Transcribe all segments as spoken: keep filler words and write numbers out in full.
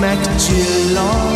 megcsillan.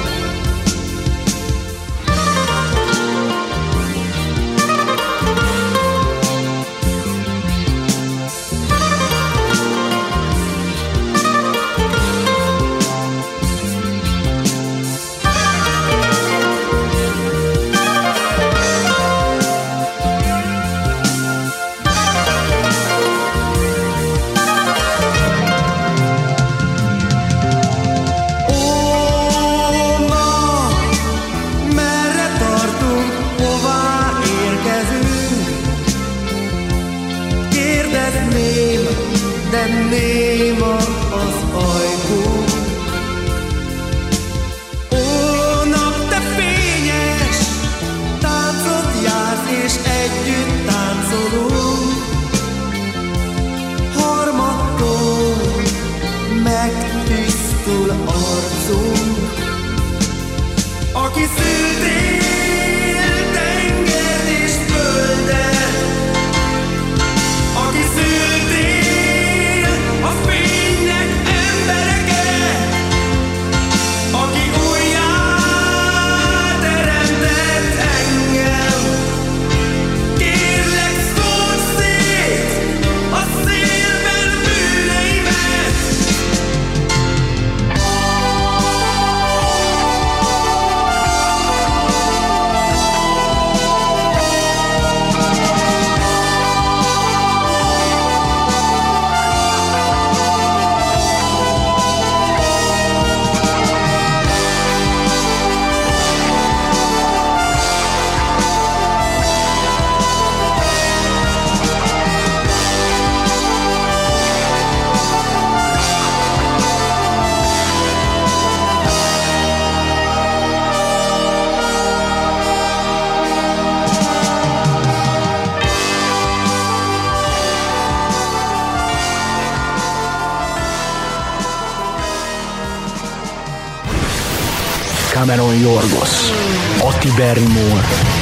Cameron Yorgos, Ati Barrymore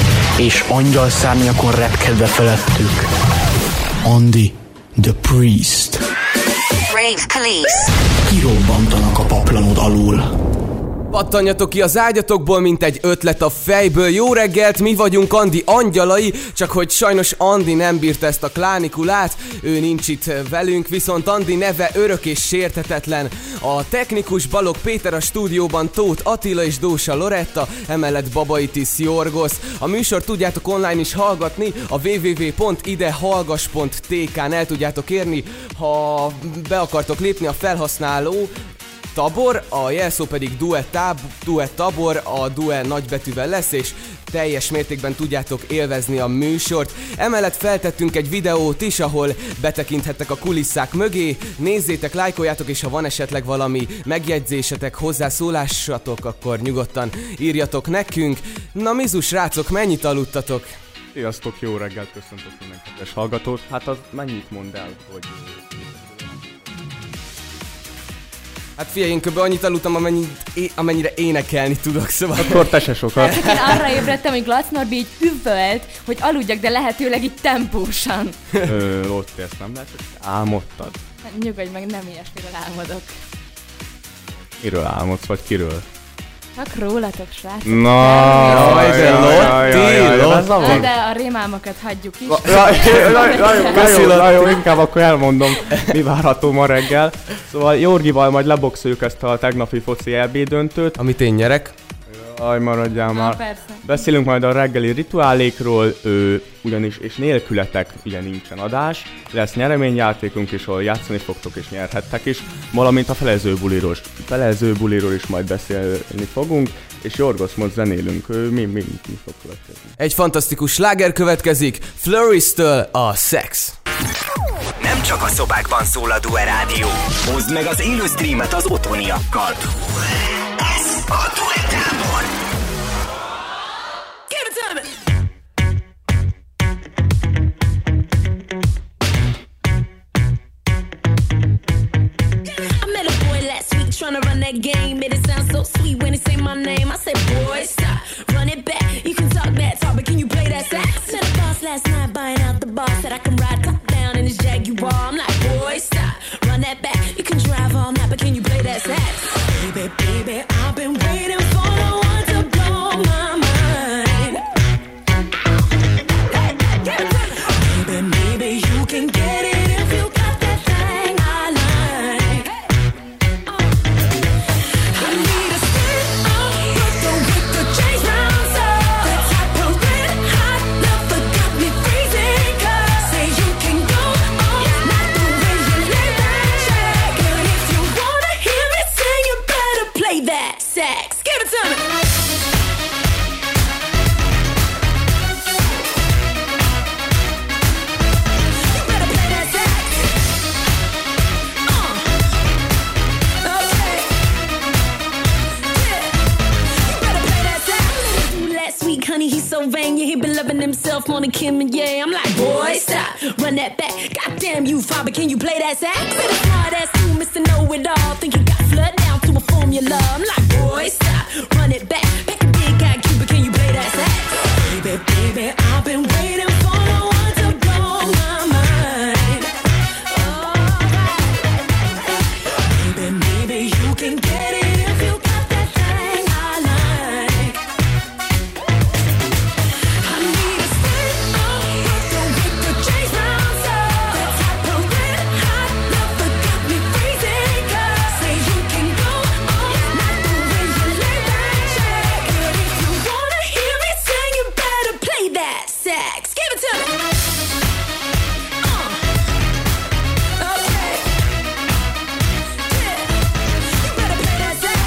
és angyalszárnyakon repkedve felettük Andy the Priest. Rave Police. Kirobbantanak a paplanod alul. Pattanjatok ki az ágyatokból, mint egy ötlet a fejből. Jó reggelt, mi vagyunk Andi angyalai, csak hogy sajnos Andi nem bírta ezt a klánikulát, ő nincs itt velünk, viszont Andi neve örök és sérthetetlen. A technikus Balogh Péter, a stúdióban Tóth Attila és Dósa Loretta, emellett Babaitis Yorgos. A műsor tudjátok online is hallgatni, a double-u double-u double-u pont idehallgass pont té kán el tudjátok érni, ha be akartok lépni a felhasználó Tabor, a jelszó pedig Due Tab, Due Tabor, a Due nagybetűvel lesz, és teljes mértékben tudjátok élvezni a műsort. Emellett feltettünk egy videót is, ahol betekinthettek a kulisszák mögé. Nézzétek, lájkoljátok, és ha van esetleg valami megjegyzésetek, hozzászólásatok, akkor nyugodtan írjatok nekünk. Na mizu srácok, mennyit aludtatok? Sziasztok, jó reggelt, köszöntök minden kedves hallgatót. Hát az mennyit mond el, hogy... Hát figyelj, én kb. Annyit aludtam, amennyit, é- amennyire énekelni tudok, szóval... Akkor te se sokat. Én arra ébredtem, hogy Glac Norbi így üvölt, hogy aludjak, de lehetőleg így tempósan. Ö, Lotti, ezt nem lehet, hogy álmodtad? Nyugodj meg, nem ilyesmiről álmodok. Miről álmodsz, vagy kiről? Csak rólatok, srácok. Na, jaj, de Lotti, Lotti. De a rémálmokat hagyjuk is. Na jó, inkább akkor elmondom, mi várható ma reggel. Szóval Jorgival majd leboxoljuk ezt a tegnapi foci é bé döntőt. Amit én nyerek. Aj, maradjál már. Persze. Beszélünk majd a reggeli rituálékról, ő, ugyanis és nélkületek ugye nincsen adás. Lesz nyereményjátékunk is, ahol játszani fogtok és nyerhettek is. Valamint a felező buliról, felező buliról is majd beszélni fogunk. És Yorgos most zenélünk, ő, mi, mi, mi fog következni. Egy fantasztikus sláger következik, Flurries-től a Sex. Nem csak a szobákban szól a Due Rádió. Hozd meg az élő streamet az otthoniakkal. Ez a Due Tábor. Give it to me! I met a boy last week trying to run that game. Made it sound so sweet when he say my name. I said, boy, stop, run it back. You can talk that talk, but can you play that sax? Met a boss last night buying out the bar. Said I can ride top down in his Jaguar. I'm like, boy, stop, run that back. You can drive all night, but can you play that sax? Baby, baby. baby loving himself on the Kim and yeah. I'm like, boy, stop, run that back. Goddamn you, father, can you play that sax? Say the smart ass you, Mister Know-It-All. Think you got flood down to a formula. I'm like, boy, stop, run it back. Back a big guy, Cuba, can you play that sax? Baby, baby, I've been waiting for no one to blow my mind. Oh, baby, maybe you can get it if you got that thing I like. I need a stand up, don't make the change round, so that type of red hot love that got me freezing. Cause say you can go all night the way you lay that check. But if you wanna hear me sing, you better play that sax. Give it to me. Uh. Okay. Yeah. You better play that sax.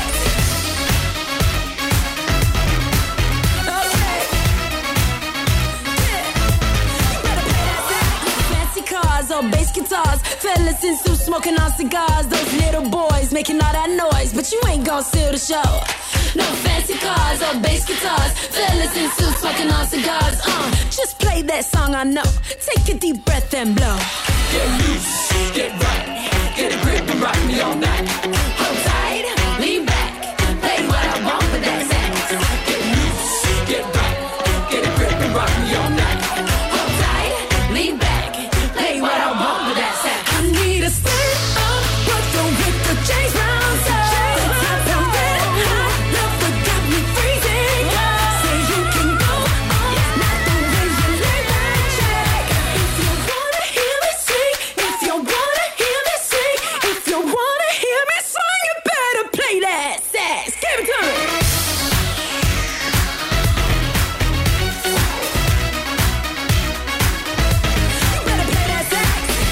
Okay. Yeah. You better play that sax. Fancy cars or bass guitars, fellas in suits smoking on cigars. Those little boys making all that noise, but you ain't gon' steal the show. No fancy cars or bass guitars, fellas in suits smoking on cigars. Uh, just play that song I know. Take a deep breath and blow. Get loose, get right, get a grip and rock me all night. Hold tight, lean back, play what I want with that sax. Get loose, get right, get a grip and rock me all night. Hold tight, lean back, play what I want with that sax. I need a stand up, but don't hit the change round, so the type of red hot love that got me freezing. Say you can go all night the way you lay that check. If you wanna hear me sing, if you wanna hear me sing, if you wanna hear me sing, you better play that sax. Give it to me. You better play that sax.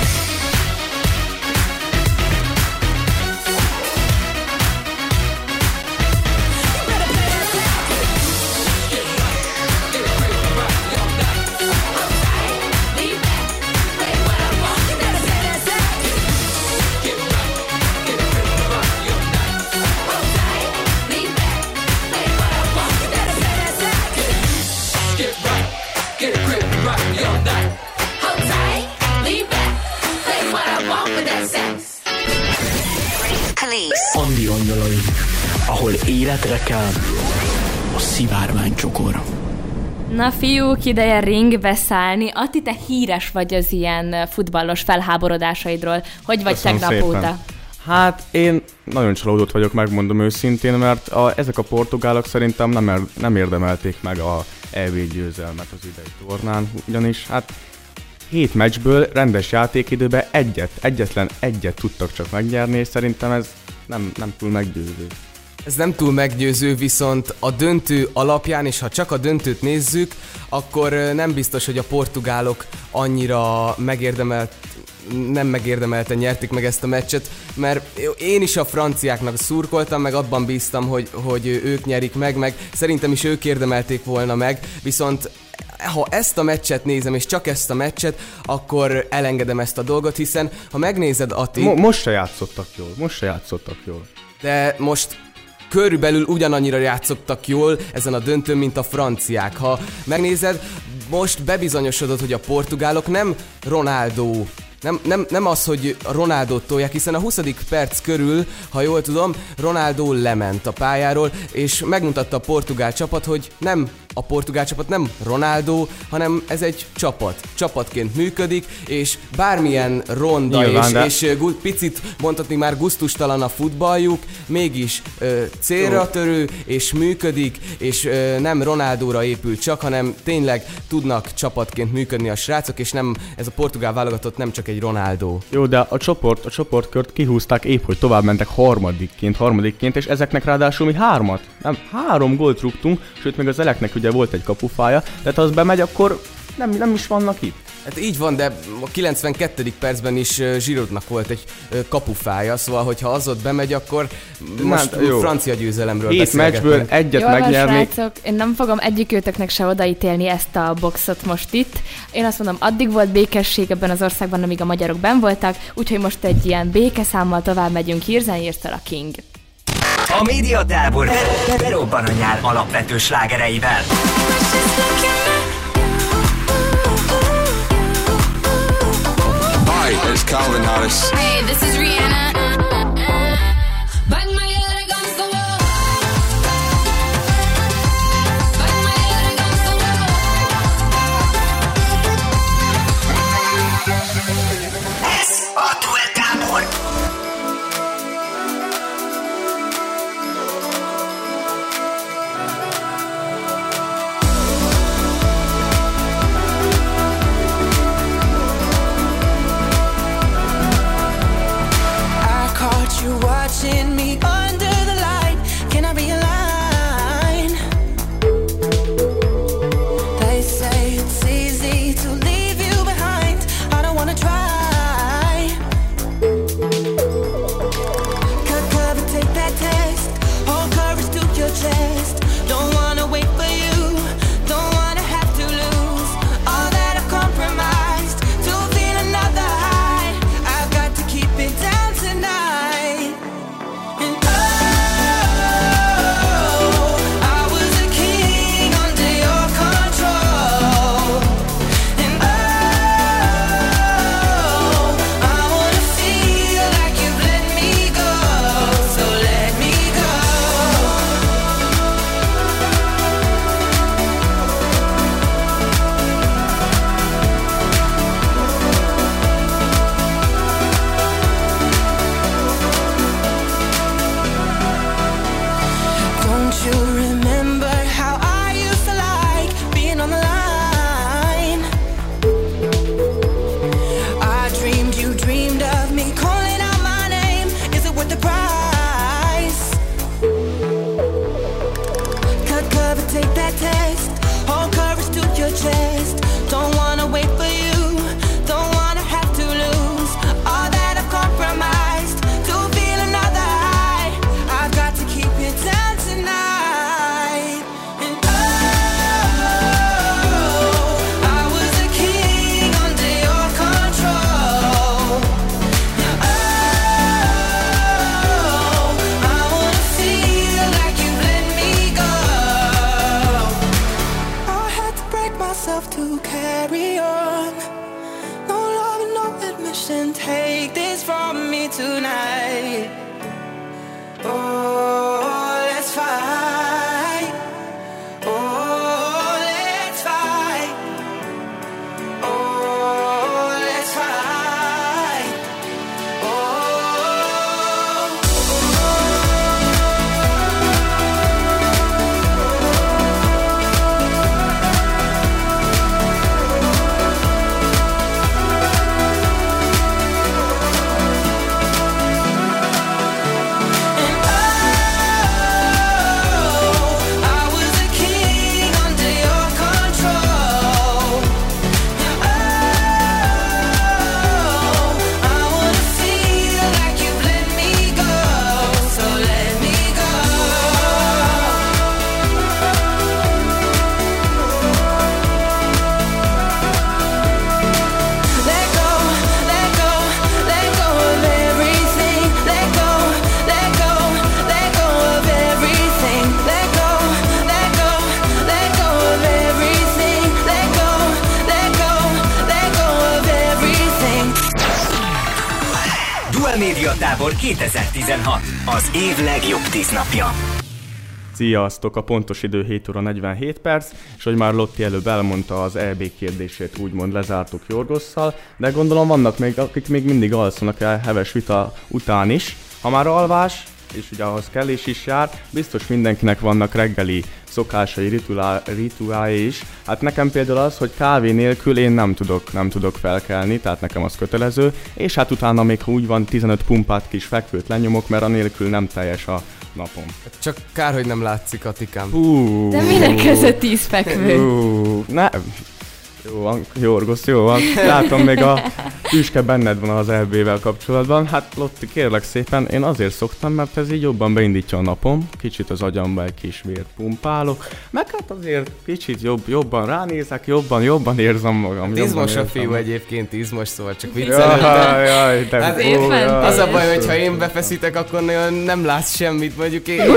You better play that sax. Get right, get a grip and rock me all night. Hold tight, lean back, play what I want. You better play that sax. Get right, get a grip and rock me all night. Hold tight, lean back, play what I want. You better play that sax. Get right, get a grip and rock me all night. Hold tight, lean back, play what I want with that sax. Police. Andi angyalai, ahol életre kell a szivárványcsokor. Na fiúk, ideje ringbe szállni. Atti, te híres vagy az ilyen futballos felháborodásaidról. Hogy vagy Köszönöm tegnap szépen. óta? Hát én nagyon csalódott vagyok, megmondom őszintén, mert a, ezek a portugálok szerintem nem, er, nem érdemelték meg a é bé győzelmet az idei tornán, ugyanis hát hét meccsből rendes játékidőben egyet, egyetlen egyet tudtak csak megnyerni, és szerintem ez nem, nem túl meggyőző. Ez nem túl meggyőző, viszont a döntő alapján, és ha csak a döntőt nézzük, akkor nem biztos, hogy a portugálok annyira megérdemelt, nem megérdemelten nyerték meg ezt a meccset, mert én is a franciáknak szurkoltam, meg abban bíztam, hogy, hogy ők nyerik meg, meg szerintem is ők érdemelték volna meg, viszont ha ezt a meccset nézem, és csak ezt a meccset, akkor elengedem ezt a dolgot, hiszen ha megnézed, Atti... Mo- most se játszottak jól, most se játszottak jól. De most körülbelül ugyanannyira játszottak jól ezen a döntőn, mint a franciák. Ha megnézed, most bebizonyosodott, hogy a portugálok nem Ronaldo, nem, nem, nem az, hogy Ronaldót tolják, hiszen a huszadik perc körül, ha jól tudom, Ronaldo lement a pályáról, és megmutatta a portugál csapat, hogy nem a portugál csapat nem Ronaldo, hanem ez egy csapat. Csapatként működik, és bármilyen ronda Nyilván, és, de... és uh, gu- picit mondhatni már gusztustalan a futballjuk, mégis uh, célra törő, és működik, és uh, nem Ronaldóra épül csak, hanem tényleg tudnak csapatként működni a srácok, és nem ez a portugál válogatott nem csak egy Ronaldo. Jó, de a csoport, a csoportkört kihúzták épp, hogy tovább mentek harmadikként, harmadikként, és ezeknek ráadásul mi hármat, nem, három gólt rúgtunk, sőt még az eleknek ugye volt egy kapufája, tehát ha az bemegy, akkor nem, nem is vannak itt. Hát így van, de a kilencvenkettedik percben is uh, Giroudnak volt egy uh, kapufája, szóval hogyha az ott bemegy, akkor most Na, jó. francia győzelemről Hét beszélgetünk. meccsből egyet Jól van, megnyerni. srácok, én nem fogom egyikőtöknek se odaítélni ezt a boxot most itt. Én azt mondom, addig volt békesség ebben az országban, amíg a magyarok benn voltak, úgyhogy most egy ilyen békeszámmal tovább megyünk. Hirzen írta a King. A médiatábor berobban a nyár alapvető slágereivel. Calvin Harris. Hey, this is Rihanna. Bang my head against the wall. Bang my head against the wall. Ez a Duett Tábor. You watching me under the light. Can I be a line? They say it's easy to leave you behind. I don't wanna try. Cut cover, take that test. Hold courage to your chest. Don't wanna wait for you. Don't wanna have to lose all that I've compromised to feel another high. I've got to keep it down tonight. Tábor kétezer-tizenhat. Az év legjobb tíz napja. Sziasztok! A pontos idő hét óra negyvenhét perc, és hogy már Lotti előbb elmondta, az é bé kérdését úgymond lezártuk Jorgosszal, de gondolom vannak még, akik még mindig alszanak el heves vita után is. Ha már alvás, és ugye ahhoz kellés is jár, biztos mindenkinek vannak reggeli szokásai, rituál, rituálai is. Hát nekem például az, hogy kávé nélkül én nem tudok, nem tudok felkelni, tehát nekem az kötelező, és hát utána még úgy van tizenöt pumpát kis fekvőt lenyomok, mert anélkül nem teljes a napom. Csak kár, hogy nem látszik, Atikám. Hú, de minek ez a tíz fekvő? Hú, ne... Jó van, Jorgosz, jó van. Látom, még a tüske benned van az é bével kapcsolatban. Hát Lotti, kérlek szépen, én azért szoktam, mert ez így jobban beindítja a napom. Kicsit az agyamba egy kis vért pumpálok. Meg hát azért kicsit jobb, jobban ránézek, jobban, jobban érzem magam. Izmos a fiú egyébként, izmos, szóval csak viccelődtem. Jaj, jaj, de hát ó, jaj. Az a baj, hogyha én befeszítek, akkor nem látsz semmit, mondjuk én,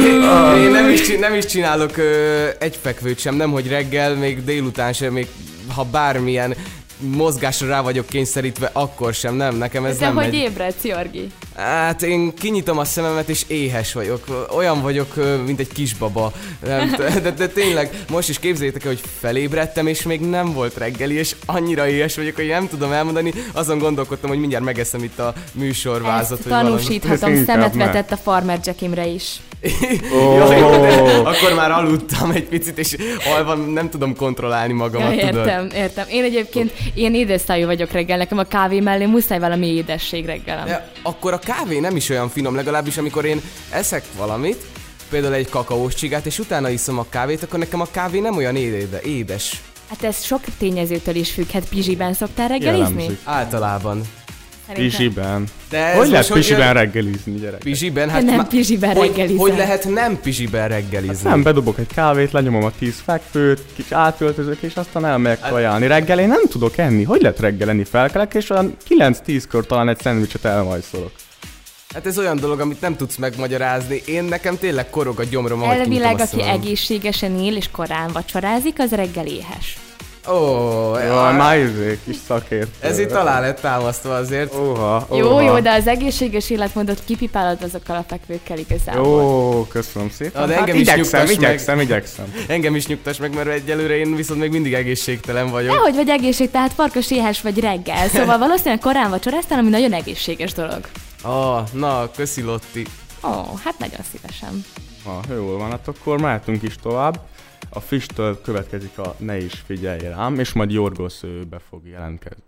én, én nem, is, nem is csinálok ö, egy fekvőt sem, nem hogy reggel, még délután sem, még ha bármilyen mozgásra rá vagyok kényszerítve, akkor sem, nem, nekem ez De nem hogy megy. ébredsz, Jorgi? Hát én kinyitom a szememet és éhes vagyok. Olyan vagyok, mint egy kisbaba. Nem, de, de, de tényleg, most is képzeljétek el, hogy felébredtem, és még nem volt reggeli, és annyira éhes vagyok, hogy nem tudom elmondani. Azon gondolkodtam, hogy mindjárt megeszem itt a műsorvázat. Ezt tanúsíthatom, szemet vetett a Farmer Jack Imre is. Oh. Jaj, de akkor már aludtam egy picit, és alva nem tudom kontrollálni magamat, ja, értem, tudod? értem. Én egyébként ilyen édesszájú vagyok reggel, nekem a kávé mellé muszáj valami édesség reggelem. De akkor a kávé nem is olyan finom, legalábbis amikor én eszek valamit, például egy kakaós csigát, és utána iszom a kávét, akkor nekem a kávé nem olyan éde, édes. Hát ez sok tényezőtől is függhet. Pizsiben szoktál reggelizni? Jellemzik. Általában. Pizsiben. De hogy lehet most pizsiben jön... reggelizni, gyerek? Pizsiben? Hát nem má... pizsiben hogy, reggelizel. hogy lehet nem pizsiben reggelizni? Hát nem, bedobok egy kávét, lenyomom a tíz fekvőt, kicsit átöltözök, és aztán elmegyek hát... kajálni. Reggel én nem tudok enni. Hogy lehet reggel enni? Felkelek, és olyan kilenc-tízkor talán egy szendvicset elmajszolok. Hát ez olyan dolog, amit nem tudsz megmagyarázni. Én nekem tényleg korog a gyomrom, ahogy elvileg, aki egészségesen él és korán vacsorázik, az reggel éhes. Ó, oh, jaj, már izé, kis szakértő. Ez itt alá lett támasztva azért. Oha, oha. Jó, jó, de az egészséges életmódot kipipálod azokkal a fekvőkkel igazából. Jó, köszönöm szépen. Na, de hát engem is igyekszem, nyugtass igyekszem, meg. igyekszem. Engem is nyugtass meg, mert egyelőre én viszont még mindig egészségtelen vagyok. Nehogy vagy egészség, tehát farkas éhes vagy reggel, szóval valószínűleg korán vacsoráztál, ami nagyon egészséges dolog. Ah, na, köszi Lotti. Ó, oh, hát nagyon szívesen. Ha, jól van, hát akkor mehetünk is tovább. A Fishtől következik a Ne is figyelj rám, és majd Jorgos be fog jelentkezni.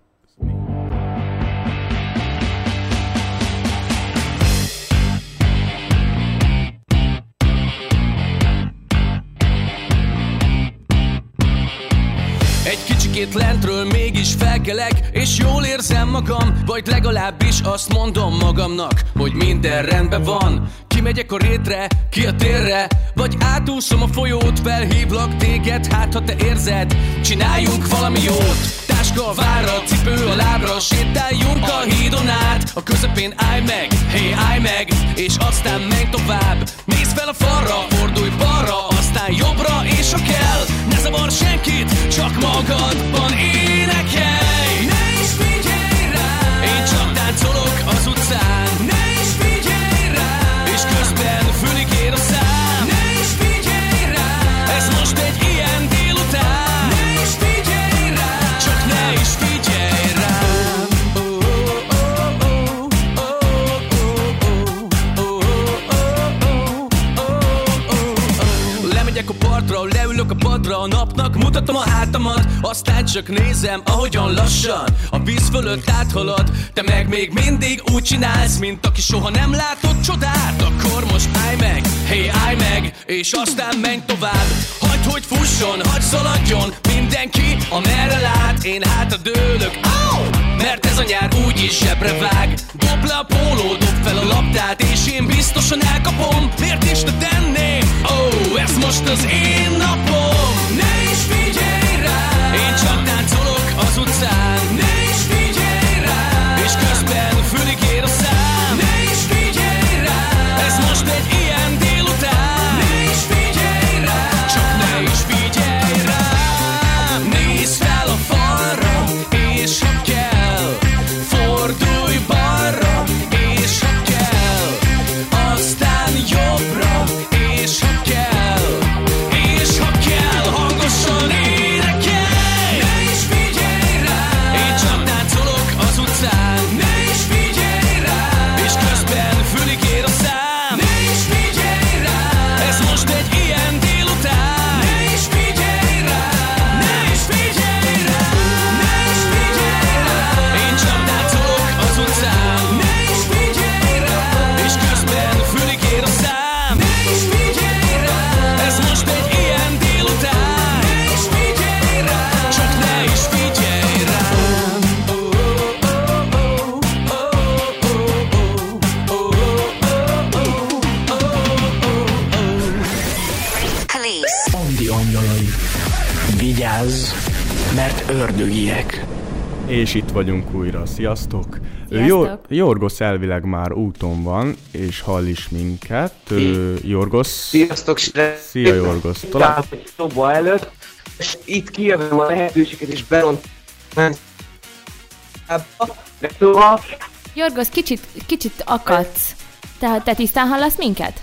Egy kicsikét lentről mégis felkelek, és jól érzem magam, vagy legalábbis azt mondom magamnak, hogy minden rendben van. Kimegyek a rétre, ki a térre, vagy átúszom a folyót, felhívlak téged, hát ha te érzed, csináljunk valami jót. Táska a vára, cipő a lábra, sétáljunk a hídon át, a közepén állj meg, hé állj meg, és aztán menj tovább. Nézd fel a falra, fordulj balra, aztán jobbra, és ha kell, ne zavar senkit, csak magadban énekelj. Ne is figyelj rám, én csak táncolok az utcán. Ne is figyelj rám, és közben fülig ér a szám. Ne is figyelj rám, ez most egy ilyen délután. Ne is figyelj rám, csak ne is figyelj rám. Lemegyek a partra, leülök a padra, a napnak mutatom a hátamat, aztán csak nézem, ahogyan lassan a víz fölött áthalad. Te meg még mindig úgy csinálsz, mint aki soha nem látott csodát. Akkor most állj meg, hé állj meg, és aztán menj tovább. Hagyd, hogy fusson, hagyd szaladjon mindenki, amerre lát. Én hátra dőlök, au! Mert ez a nyár úgyis zsebre vág. Dob le a póló, dob fel a labdát, és én biztosan elkapom. Miért is ne tenném? Ó, oh, ez most az én napom. Ne is figyelj rám, én csak táncolok az utcán. Ne is figyelj rám, és közben fülig ér a szám. Ne is figyelj rám, ez most egy ilyen délután. Ne is figyelj rám, csak ne is figyelj rám. Nézz fel a falra, és ha kell, fordulj balra, és ha kell, aztán jobbra, és ha kell, és ha kell, hangosan énekelj. Ne is figyelj rám, én csak táncolok az utcán. Ne is figyelj rám, és közben fülig ér a szám. Ne is figyelj rám, ez most egy ilyen délután. Ne is figyelj rám, ne is figyelj rám, ne is figyelj rám, én csak táncolok az utcán. Ne is figyelj rám, és közben fülig ér a szám. Ne is figyelj rám, ez most egy ilyen délután. Ne is figyelj rám, csak ne is figyelj rám. Police. Andi angyalai. Vigyázz, mert ördögiek. És itt vagyunk újra, sziasztok! Sziasztok. Jó, Jorgos elvileg már úton van, és hall is minket. Ö, Jorgos... Sziasztok! Szia Jorgos! Talán... Szoba előtt, és itt kijövöm a lehetőséget, és beront De szóval... Jorgos, kicsit, kicsit akadsz. Te, te tisztán hallasz minket?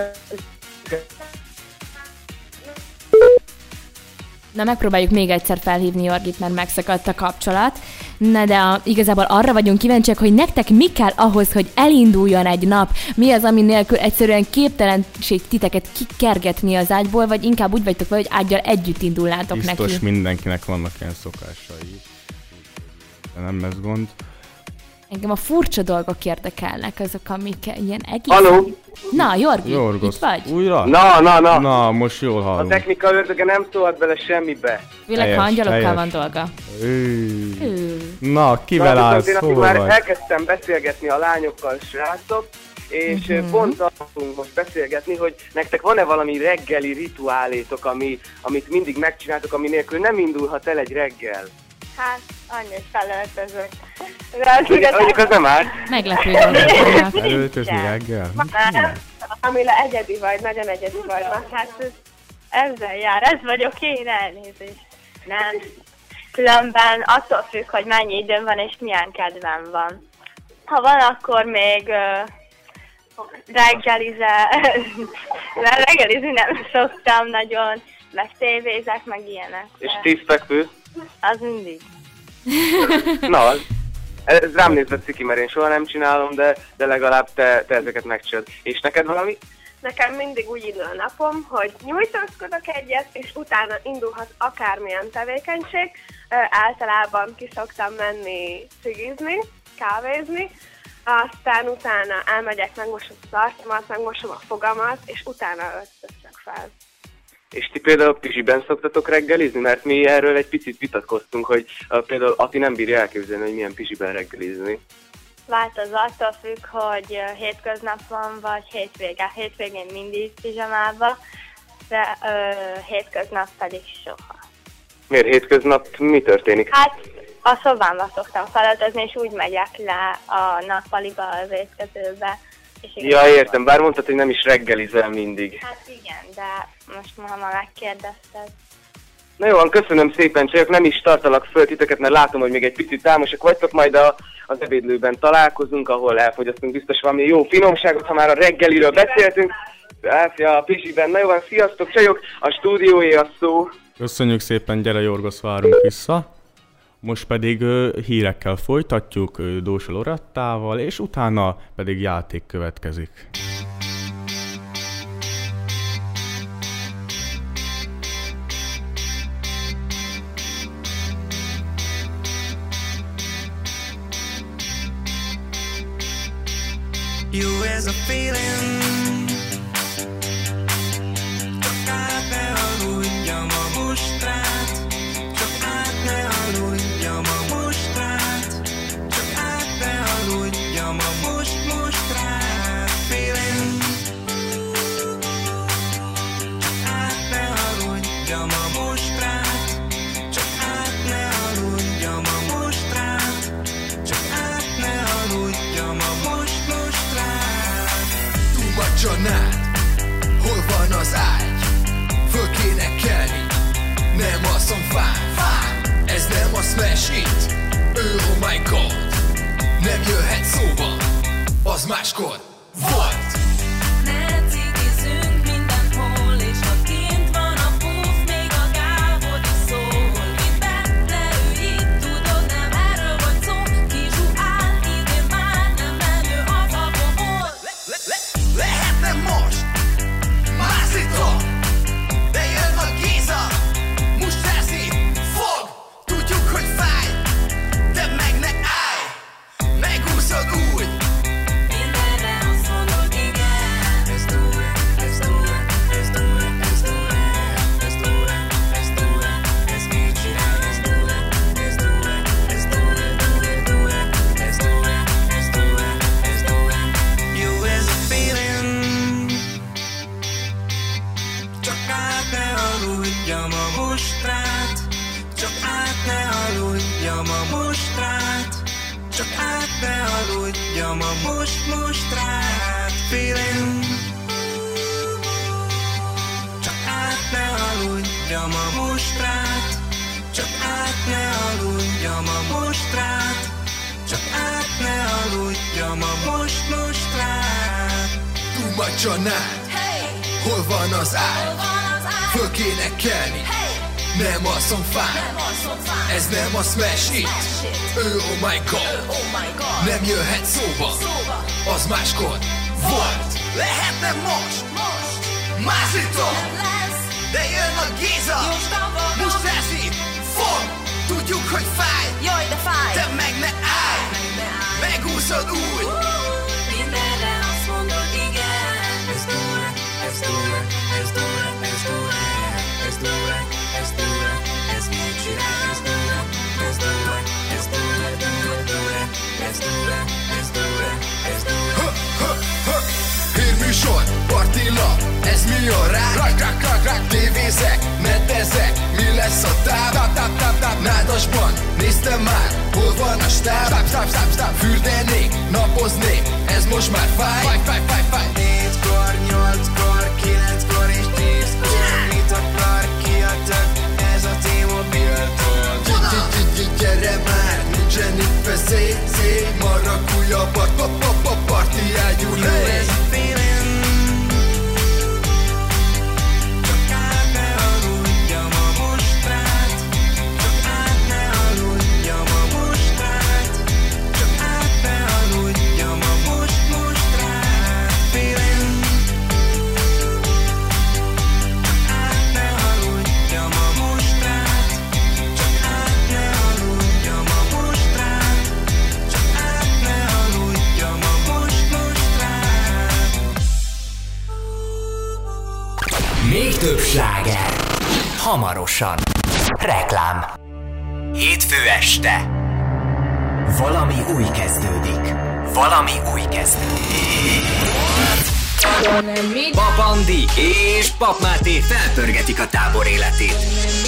Na, megpróbáljuk még egyszer felhívni Jorgit, mert megszakadt a kapcsolat. Na, de a, igazából arra vagyunk kíváncsiak, hogy nektek mi kell ahhoz, hogy elinduljon egy nap? Mi az, ami nélkül egyszerűen képtelenség titeket kikergetni az ágyból, vagy inkább úgy vagytok vele, hogy ággyal együtt indulnátok neki? Biztos mindenkinek vannak ilyen szokásai. De nem ez gond. Engem a furcsa dolgok érdekelnek, azok, amik ilyen egész... Haló? Na, Jorgi, Jorgos, itt vagy? újra? Na, na, na! Na, most jól hallom. A technika ördöge nem szólt bele semmibe. Főleg, ha angyalokkal van dolga. Ő. Ő. Na, kivel állsz, hol vagy? Már elkezdtem beszélgetni a lányokkal, srácok, és uh-huh. pont arra fogunk most beszélgetni, hogy nektek van-e valami reggeli rituálétok, ami, amit mindig megcsináltok, ami nélkül nem indulhat el egy reggel? Hát, annyi, hogy felöltözök. Mondjuk az nem árt. Meglepő dolgok. Előtözni reggel? Amire egyedi vagy, nagyon egyedi vagy. Hát ez, ezzel jár, ez vagyok én, elnézést. Nem. Különben attól függ, hogy mennyi időm van és milyen kedvem van. Ha van, akkor még uh, reggelize, reggelizni nem szoktam nagyon, meg tévézek, meg ilyenek. És tízfekvő? Az mindig. Na, ez rám nézve ciki, mert én soha nem csinálom, de, de legalább te, te ezeket megcsinálod. És neked valami? Nekem mindig úgy indul a napom, hogy nyújtózkodok egyet, és utána indulhat akármilyen tevékenység. Ö, általában ki szoktam menni cigizni, kávézni, aztán utána elmegyek, megmosom az arcomat, megmosom a fogamat, és utána öltözök fel. És ti például pizsiben szoktatok reggelizni? Mert mi erről egy picit vitatkoztunk, hogy uh, például Ati nem bírja elképzelni, hogy milyen pizsiben reggelizni. Változ attól függ, hogy uh, hétköznap van, vagy hétvége. Hétvégén mindig pizsamába, de uh, hétköznap pedig soha. Miért hétköznap mi történik? Hát a szobámba szoktam felöltözni, és úgy megyek le a nappaliba, az étkezőbe. Ja, értem, bár mondtad, hogy nem is reggelizel mindig. Hát igen, de most ma, ma megkérdezted. Na jó, köszönöm szépen, csajok, nem is tartalak föl titeket, mert látom, hogy még egy picit támosak vagytok, majd a, az ebédlőben találkozunk, ahol elfogyasztunk biztos valami jó finomságot, ha már a reggeliről beszéltünk. Ja, a pizsiben. Na jó, van, sziasztok, csajok, a stúdióé a szó. Köszönjük szépen, gyere Jorgos, várunk vissza. Most pedig ö, hírekkel folytatjuk, ö, Dósa Lorettával, és utána pedig játék következik. Jó ez a feeling, csak át ne aludjam a mustrát, csak át ne aludjam a mustrát, csak át ne aludjam a must mustrát. Feeling, csak át ne aludjam a mustrát, csak át ne aludjam a mustrát, csak át ne aludjam a must mustrát. Túl much a nád, hol van az ágy? Föl kéne kelni, nem alszom fán, fán. Ez nem a smash hit, ő oh my god. Nem jöhet szóba, az máskor volt. Ne cigizünk mindenhol, és ha kint van a puff, még a Gábor is szól. Itt benne ő itt, tudod, nem erről vagy szó. Kizsuál, idén már nem menő az alkohol. Lehetne most, mászitok, de jön a Géza, mustrázni fog. Tudjuk, hogy fáj, de meg ne állj. Megúszod úgy, Mindenre azt mondod, igen. let's do it, let's do it, let's do it, let's do it, let's do it, let's do it, let's get you out, let's do it, let's do it, let's do it, do it, do it, let's do it, let's do it, let's do it. Jó ez a feeling, csak át ne aludjam a mustrát, csak át ne aludjam a mustrát, csak át ne aludjam a must mustrát. Feeling, csak át ne aludjam a mustrát, csak át ne aludjam a mustrát, a csanád? Hol van az ágy? Föl kéne kelni, nem alszom fán. Ez nem a smash hit, ő oh my god. Nem jöhet szóba, az máskor volt. Lehetne most, másítom, de jön a Géza. Most ez így fog, tudjuk, hogy fáj. Jaj, de fáj. Te meg ne állj, megúszod úgy. Mindenre azt mondod igen. Ez durva, ez durva, ez durva, ez durva, ez durva, ez durva, ez mit csinál, ez durva, ez durva, ez durva, durva, durva, ez durva, ez durva, ez durva. Hírműsor, partilap, ez mi a rák? Rak, rak, rak, rak, tévézek, netezek, mi lesz a táv? Tap, tap, tap, tap, nádasban, néztem már, hol van a stáb? Stop, stop, stop, stop, fürdenék, napoznék, ez most már fáj. Fáj, fáj, fáj, fáj. Négykor, nyolckor, kilenckor és tízkor, mit akar ki a tök? Ez a T-Mobile-tól. Gyere már, nincsen itt veszély, szély, marakulja, part, part, part, part, parti ágyúló. Ez a feeling. Csak át ne aludjam a mostrát, csak át ne aludjam a mostrát, csak át ne aludjam a most mostrát. Feeling. Csak át ne aludjam a mostrát, csak át ne aludjam a mostrát, csak át ne aludjam a most mostrát. Még több sláger. Hamarosan. Reklám. Hétfő este. Valami új kezdődik. Valami új kezdődik. Pap Andi és Pap Máté felpörgetik a tábor életét.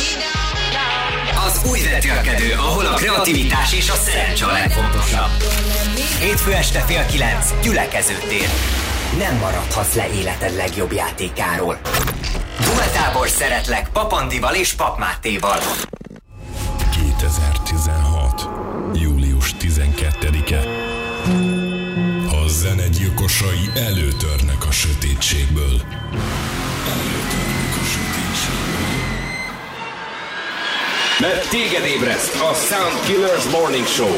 Az új vetélkedő, ahol a kreativitás és a szerencse a legfontosabb. Hétfő este fél kilenc, gyülekezőtér. Nem maradhatsz le életed legjobb játékáról. Duetábor szeretlek Pap Andival és Pap Mátéval. kétezer-tizenhat. július tizenkettedike. A zenegyilkosai előtörnek a sötétségből. Előtörnek a sötétségből. Mert téged ébreszt a Sound Killers Morning Show.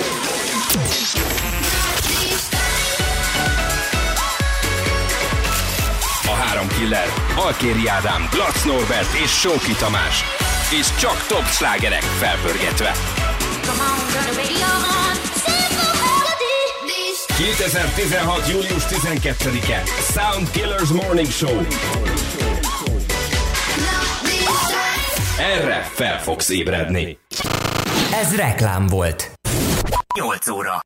A három killer, Alkéri Ádám, Glatz Norbert és Sóki Tamás. És csak top slágerek felpörgetve. kétezer-tizenhat. július tizenkettedike. Sound Killers Morning Show. Erre fel fogsz ébredni. Ez reklám volt. nyolc óra.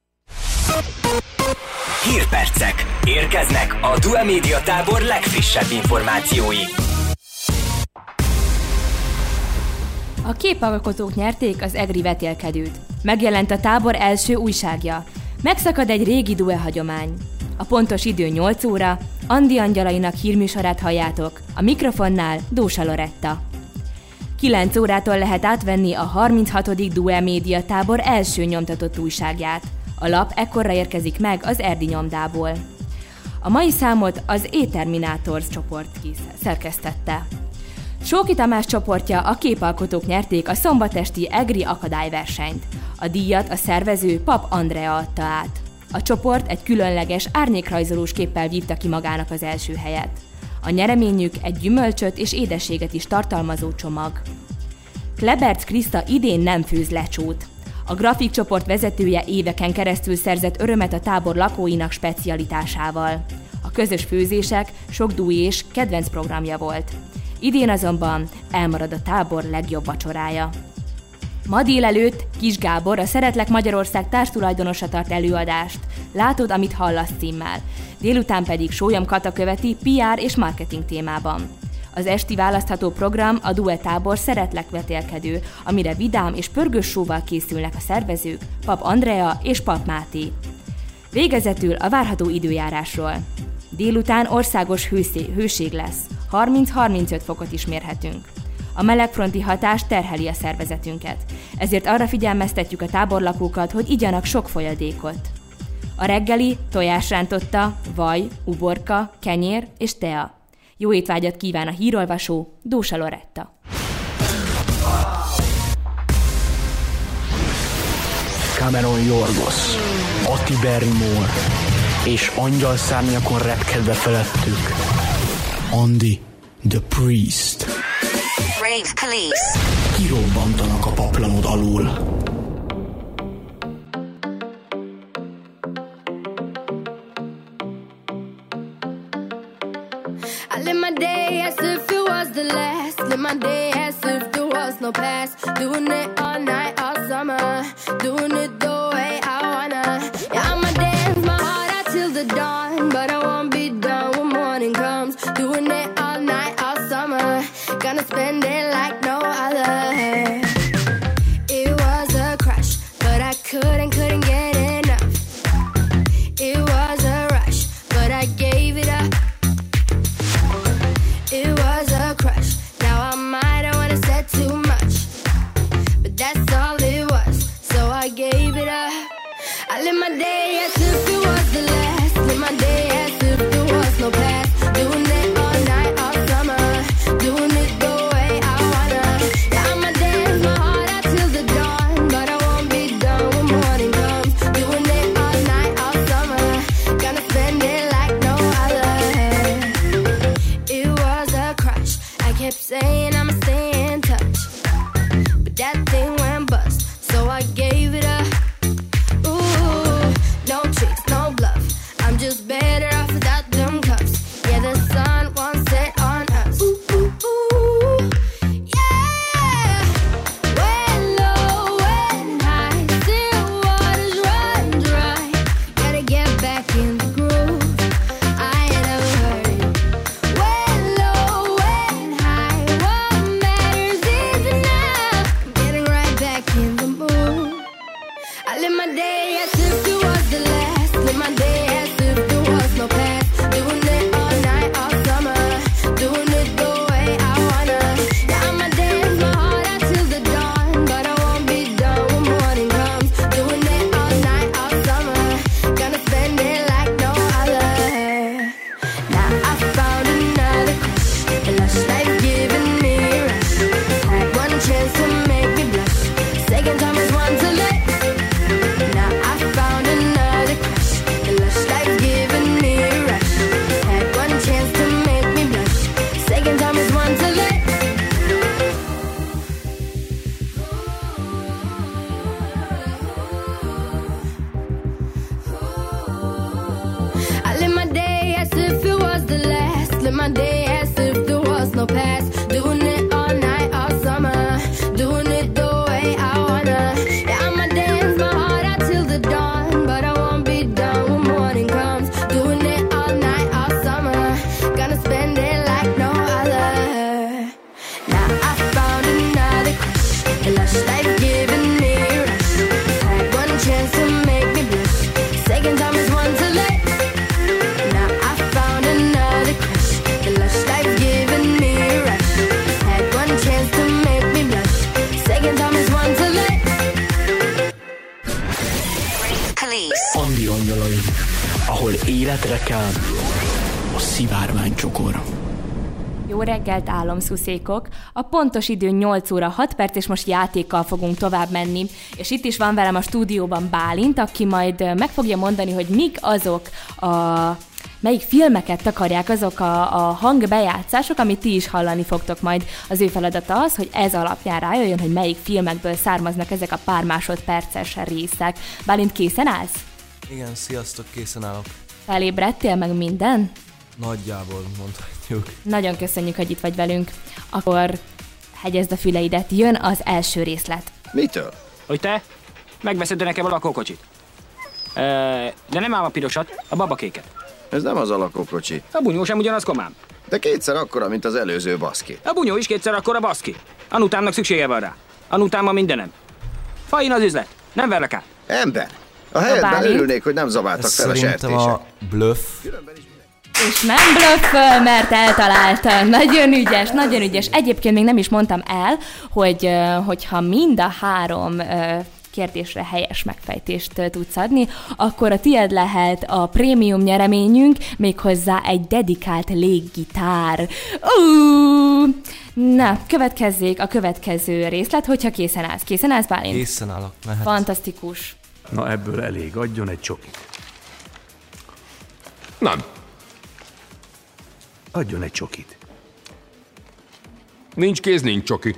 Hírpercek. Érkeznek a Due Media tábor legfrissebb információi. A képalkotók nyerték az egri vetélkedőt. Megjelent a tábor első újságja. Megszakad egy régi Due hagyomány. A pontos idő nyolc óra, Andi angyalainak hírműsorát halljátok, a mikrofonnál Dósa Loretta. kilenc órától lehet átvenni a harminchatodik Due Media tábor első nyomtatott újságját. A lap ekkorra érkezik meg az Erdi nyomdából. A mai számot az E-Terminators csoport szerkesztette. Sóki Tamás csoportja, a képalkotók nyerték a szombatesti egri akadályversenyt. A díjat a szervező Pap Andrea adta át. A csoport egy különleges árnyékrajzolós képpel vívta ki magának az első helyet. A nyereményük egy gyümölcsöt és édességet is tartalmazó csomag. Kleberc Kriszta idén nem főz lecsót. A grafik csoport vezetője éveken keresztül szerzett örömet a tábor lakóinak specialitásával. A közös főzések sok dúj és kedvenc programja volt. Idén azonban elmarad a tábor legjobb vacsorája. Ma délelőtt Kis Gábor, a Szeretlek Magyarország társtulajdonosa tart előadást, Látod, amit hallasz címmel. Délután pedig Sólyom Kata követi pé er és marketing témában. Az esti választható program a Due tábor Szeretlek vetélkedő, amire vidám és pörgős show-val készülnek a szervezők, Pap Andrea és Pap Máté. Végezetül a várható időjárásról. Délután országos hőszé, hőség lesz, harminc-harmincöt fokot is mérhetünk. A melegfronti hatás terheli a szervezetünket, ezért arra figyelmeztetjük a táborlakókat, hogy igyanak sok folyadékot. A reggeli tojásrántotta, vaj, uborka, kenyér és tea. Jó étvágyat kíván a hírolvasó Dósa Loretta. Cameron Yorgos, Ati Barrymore és angyalszárnyakon repkedve felettük. Andy the Priest. Rave Police. Kirobbantanak a paplanod alul. I live my day as if it was the last. Live my day as if there was no past. Doing it all night, all summer. Doing it the way I wanna. Yeah, I'ma dance my heart out till the dawn. But I won't be done when morning comes. Doing it all night, all summer. Gonna spend it like no other. It was a crush, but I couldn't, couldn't get enough. It was a rush, but I gave it up. It was a crush. Now I might have wanna said too much, but that's all it was. So I gave it up. I live my day as if it was the last. Live my day as if there was no past. Doing it all night, all summer. Doing it the way I wanna. Yeah, I'ma dance my heart out till the dawn, but I won't be done when morning comes. Doing it all night, all summer. Gonna spend it like no other. It was a crush. I kept saying I'ma stay in touch, but that thing went bust, so I gave it up. Ooh, no tricks, no bluff. I'm just better off without them cuffs. Yeah, the sun won't set on us. Ooh, ooh, ooh, yeah. When low, when high, still waters run dry. Gotta get back in the groove. I ain't never heard it. When low, when high, what matters is enough. I'm getting right back in the mood. I live my day as if it was the last. Live my day as if there was no past. Doing it all night, all summer. Doing it the way I wanna. Yeah, I'ma dance my heart out till the dawn, but I won't be done when morning comes. Doing it all night, all summer. Gonna spend it like no other. Now I found another crush. A lush life giving me a rush. Had one chance to make me blush. Second time is one to let. Now I found another crush. The lush life giving me a rush. Had one chance to make me blush. Second time is one to let. I live my day as if it was the last. Live my day as if there was no past. Doing it all night, all summer. Doing it the way I wanna. Yeah, I'ma dance my heart out till the dawn, but I won't be done when morning comes. Doing it all night, all summer. Gonna spend it like no other. Now I found another crush. A lush life giving me a rush. Had one chance to make me blush. Second time is one to let. Now I found another crush. The lush life giving me a rush. Had one chance to make me blush. Second time is one to let. Police. Andi angyalai, ahol életre kell a szivárványcsokor. Jó reggelt, álomszuszékok! A pontos idő nyolc óra hat perc, és most játékkal fogunk tovább menni. És itt is van velem a stúdióban Bálint, aki majd meg fogja mondani, hogy mik azok a... melyik filmeket takarják azok a, a hangbejátszások, amit ti is hallani fogtok majd. Az ő feladata az, hogy ez alapján rájöjjön, hogy melyik filmekből származnak ezek a pár másodperces részek. Bálint, készen állsz? Igen, sziasztok, készen állok. Felébredtél meg minden? Nagyjából mondhatjuk. Nagyon köszönjük, hogy itt vagy velünk. Akkor hegyezd a füleidet, jön az első részlet. Mitől? Hogy te? Megveszed nekem a lakókocsit? E, de nem ám a pirosat, a babakéket. Ez nem az a lakókocsi. A bunyó sem ugyanaz, komám. De kétszer akkora, mint az előző baszki. A bunyó is kétszer akkora, baszki. Anutámnak szüksége van rá. Anutám a mindenem. Fajin az üzlet. Nem verlek át. Ember, a helyedben örülnék, hogy nem zabáltak fel a sertések. Szerintem a bluff. És nem blöfföl, mert eltaláltam. Nagyon ügyes, nagyon ügyes. Egyébként még nem is mondtam el, hogy hogyha mind a három kérdésre helyes megfejtést tudsz adni, akkor a tied lehet a prémium nyereményünk, méghozzá egy dedikált léggitár. Uh! Na, következzék a következő részlet, hogyha készen állsz. Készen állsz, Bálint? Készen állok, mehet. Fantasztikus. Na, ebből elég, adjon egy csokit. Nem. Adjon egy csokit. Nincs kéz, nincs csoki.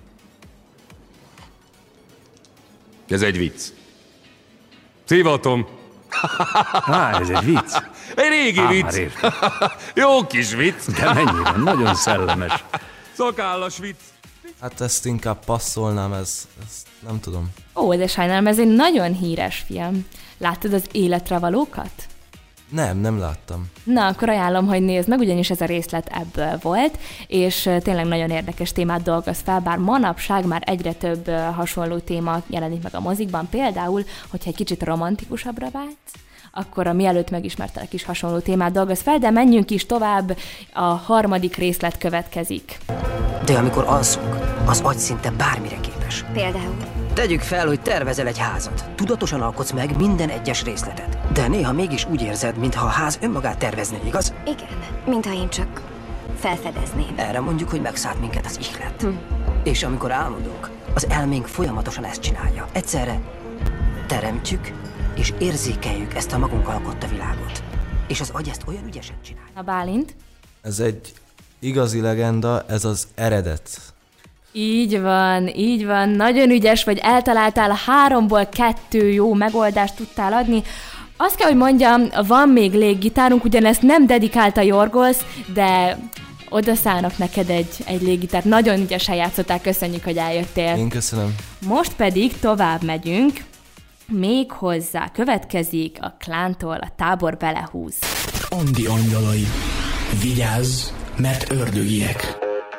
Ez egy vicc. Szívatom. Á, ez egy vicc. Egy régi Á, vicc. Jó kis vicc. De mennyire, nagyon szellemes. Szakállas vicc. Hát ezt inkább passzolnám, ez, ezt nem tudom. Ó, de sajnálom, ez egy nagyon híres film. Láttad az Életre valókat? Nem, nem láttam. Na, akkor ajánlom, hogy nézd meg, ugyanis ez a részlet ebből volt, és tényleg nagyon érdekes témát dolgoz fel, bár manapság már egyre több hasonló téma jelenik meg a mozikban, például, hogyha egy kicsit romantikusabbra vágysz, akkor a mielőtt megismertelek is hasonló témát dolgoz fel, de menjünk is tovább, a harmadik részlet következik. De amikor alszunk, az agy szinte bármire képes. Például? Tegyük fel, hogy tervezel egy házat. Tudatosan alkotsz meg minden egyes részletet. De néha mégis úgy érzed, mintha a ház önmagát tervezné, igaz? Igen, mintha én csak felfedezném. Erre mondjuk, hogy megszállt minket az ihlet. Hm. És amikor álmodunk, az elménk folyamatosan ezt csinálja. Egyszerre teremtjük és érzékeljük ezt a magunk alkotta világot. És az agy ezt olyan ügyesen csinálja. A Bálint? Ez egy igazi legenda, ez az eredet. Így van, így van, nagyon ügyes vagy, eltaláltál, háromból kettő jó megoldást tudtál adni. Azt kell, hogy mondjam, van még léggitárunk, ugyanezt nem dedikálta Jorgos, de odaszállnak neked egy, egy léggitárt. Nagyon ügyesen játszottál, köszönjük, hogy eljöttél. Én köszönöm. Most pedig tovább megyünk, még hozzá következik a Klántól a Tábor belehúz. Andi angyalai, vigyázz, mert ördögiek.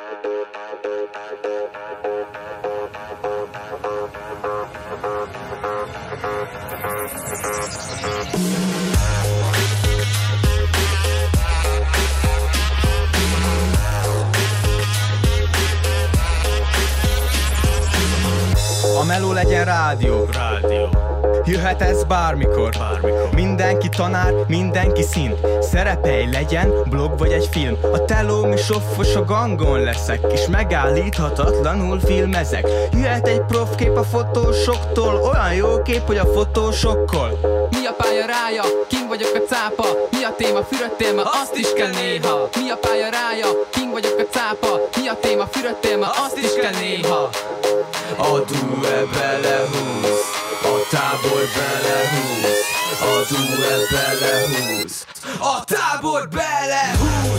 A meló legyen rádió. Rádió. Jöhet ez bármikor. Bármikor. Mindenki tanár, mindenki szín. Szerepelj legyen blog vagy egy film. A telómi soffos a gangon leszek, és megállíthatatlanul filmezek. Jöhet egy profkép a fotósoktól, olyan jó kép, hogy a fotósokkol. Mi a pálya rája, king vagyok a cápa. Mi a téma, fürödtél, ma azt is kell néha. Mi a pálya rája, king vagyok a cápa. Mi a téma, fürödtél, ma azt is kell néha. A duo-e belehúz, a tábor belehúz, a duo-e belehúz, a tábor belehúz.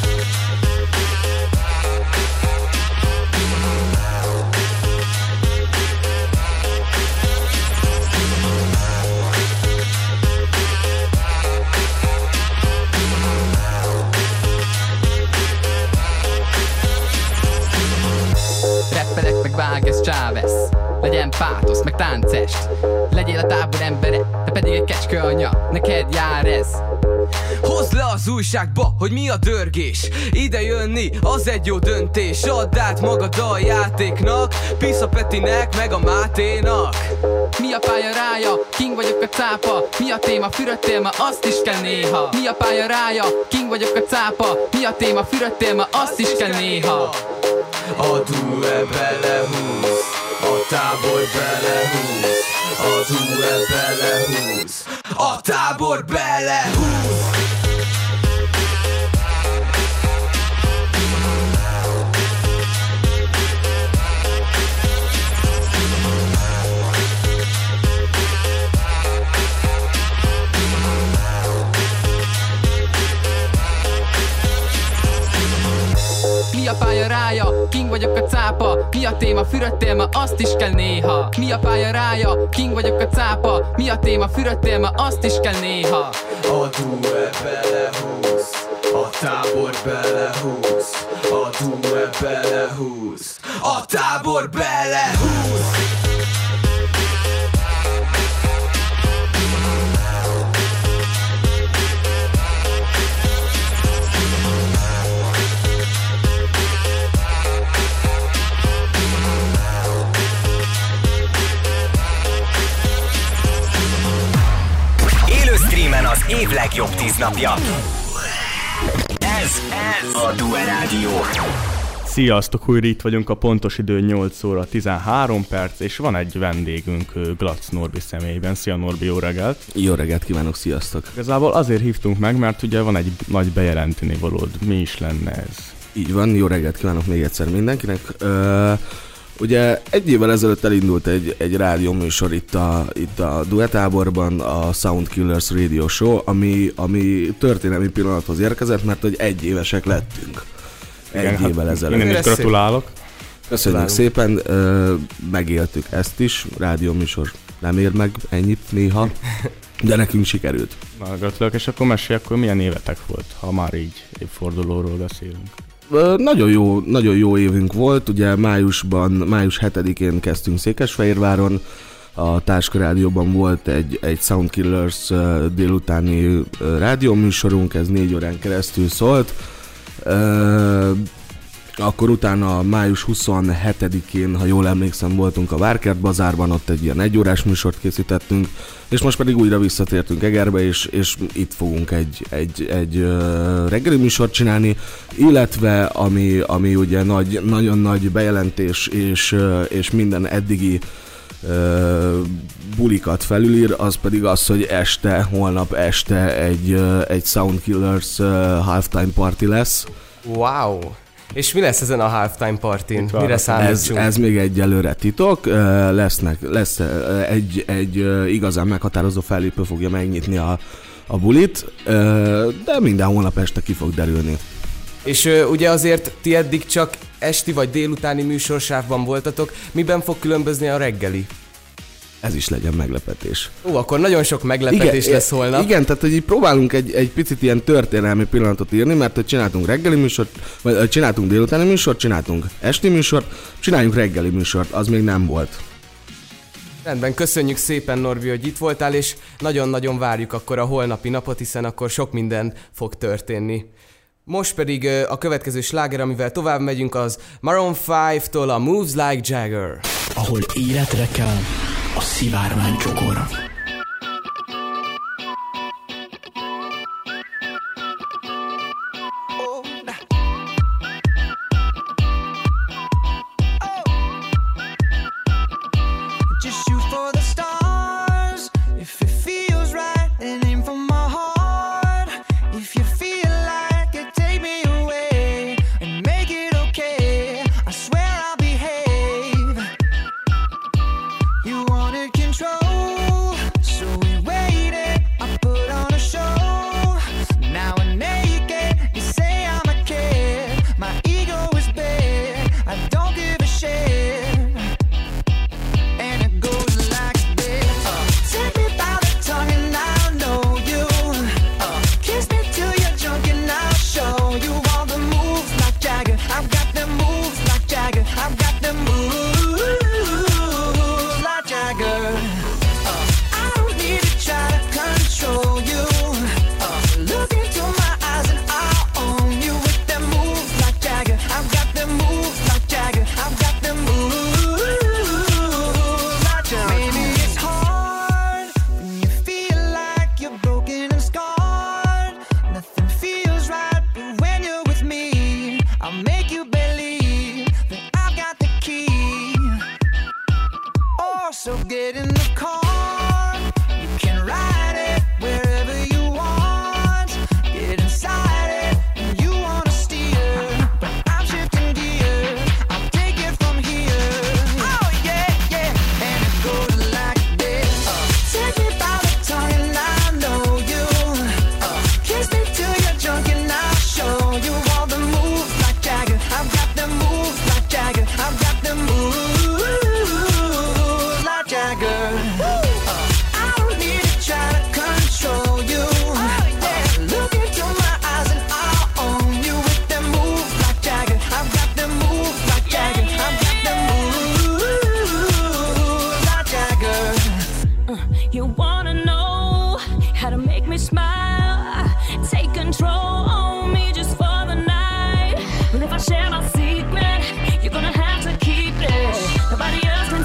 Rappelek meg vágesz Chávez, legyen pátosz meg táncest. Legyél a tábor embere, te pedig egy kecske anya, neked jár ez. Hozd le az újságba, hogy mi a dörgés. Ide jönni, az egy jó döntés. Add át magad a játéknak, Pisza Petinek, meg a Máténak. Mi a pálya rája, king vagyok a cápa. Mi a téma, fürödtél, ma azt is kell néha. Mi a pálya rája, king vagyok a cápa. Mi a téma, fürödtél, ma azt is kell néha. A duo-e belehúz, a tábor belehúz, a duo-e belehúz, a tábor belehúz. Mi a pálya rája, king vagyok a cápa. Mi a téma, fürödtél, ma azt is kell néha. Mi a pálya rája, king vagyok a cápa. Mi a téma, fürödtél, ma azt is kell néha. A duo-e belehúz, a tábor belehúz, a duo-e belehúz, a tábor belehúz. van az év legjobb tíz napja. Ez, ez a Due Rádió. Sziasztok, újra itt vagyunk, a pontos idő nyolc óra tizenhárom perc, és van egy vendégünk Glatz Norbi személyében. Szia Norbi, jó reggelt! Jó reggelt kívánok, sziasztok! Igazából azért hívtunk meg, mert ugye van egy nagy bejelenteni valód. Mi is lenne ez? Így van, jó reggelt kívánok még egyszer mindenkinek. Ö, ugye egy évvel ezelőtt elindult egy, egy rádióműsor itt a, itt a Due táborban, a Sound Killers Radio Show, ami, ami történelmi pillanathoz érkezett, mert hogy egy évesek lettünk. Egy Igen, évvel hát ezelőtt. Én is gratulálok. Köszönjük szépen, ö, megéltük ezt is, rádióműsor nem ér meg ennyit néha, de nekünk sikerült. Na, gratulálok, és akkor mesélj, akkor milyen évetek volt, ha már így évfordulóról beszélünk? Ö, nagyon jó, nagyon jó évünk volt, ugye májusban, május hetedikén kezdtünk Székesfehérváron, a Táska Rádióban volt egy, egy Sound Killers uh, délutáni uh, rádióműsorunk, ez négy órán keresztül szólt. Uh, akkor utána május huszonhetedikén, ha jól emlékszem, voltunk a Várkert Bazárban, ott egy ilyen egyórás műsort készítettünk, és most pedig újra visszatértünk Egerbe, és, és itt fogunk egy, egy, egy uh, reggeli műsort csinálni, illetve ami, ami ugye nagy, nagyon nagy bejelentés, és, uh, és minden eddigi uh, bulikat felülír, az pedig az, hogy este, holnap este egy, uh, egy Sound Killers uh, halftime party lesz. Wow! És mi lesz ezen a halftime partyn? Mire számítsunk? Ez, ez még egyelőre titok. Lesznek, lesz egy, egy igazán meghatározó fellépő fogja megnyitni a, a bulit, de minden hónap este ki fog derülni. És uh, ugye azért ti eddig csak esti vagy délutáni műsorsávban voltatok. Miben fog különbözni a reggeli? Ez is legyen meglepetés. Ó, akkor nagyon sok meglepetés igen, lesz holnap. Igen, tehát hogy így próbálunk egy, egy picit ilyen történelmi pillanatot írni, mert hogy csináltunk reggeli műsort, vagy csináltunk délutáni műsort, csináltunk esti műsort, csináljunk reggeli műsort, az még nem volt. Rendben, köszönjük szépen Norbi, hogy itt voltál, és nagyon-nagyon várjuk akkor a holnapi napot, hiszen akkor sok minden fog történni. Most pedig a következő sláger, amivel tovább megyünk, az Maroon öt-től a Moves Like Jagger. Ahol életre kell a szivárvány csokor.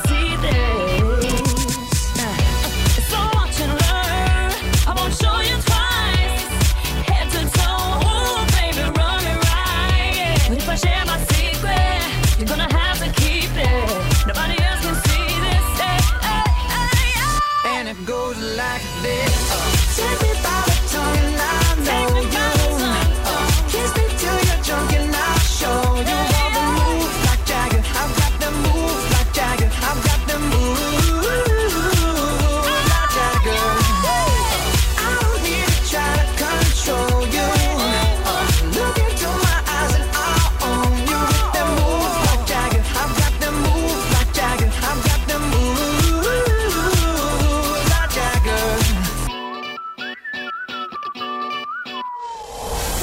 Show you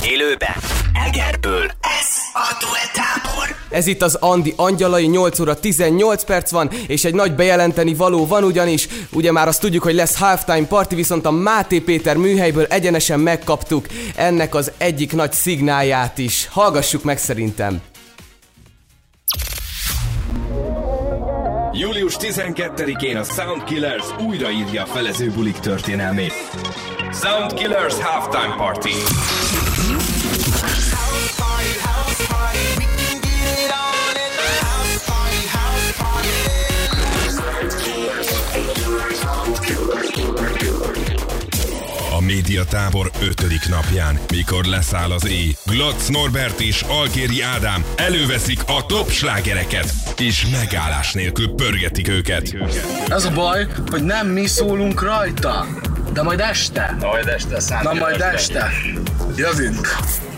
Élőben, Egerből, ez a Duettábor. Ez itt az Andi Angyalai, nyolc óra tizennyolc perc van, és egy nagy bejelenteni való van ugyanis. Ugye már azt tudjuk, hogy lesz halftime party, viszont a Máté Péter műhelyből egyenesen megkaptuk ennek az egyik nagy szignálját is. Hallgassuk meg szerintem. július tizenkettedikén a Soundkillers újraírja a felező bulik történelmét. Soundkillers Halftime Party. A médiatábor ötödik napján, mikor leszáll az éj, Glatz Norbert és Alkéri Ádám előveszik a top slágereket, és megállás nélkül pörgetik őket. Ez a baj, hogy nem mi szólunk rajta, de majd este. Na majd este, szám. Na majd este. Jövünk.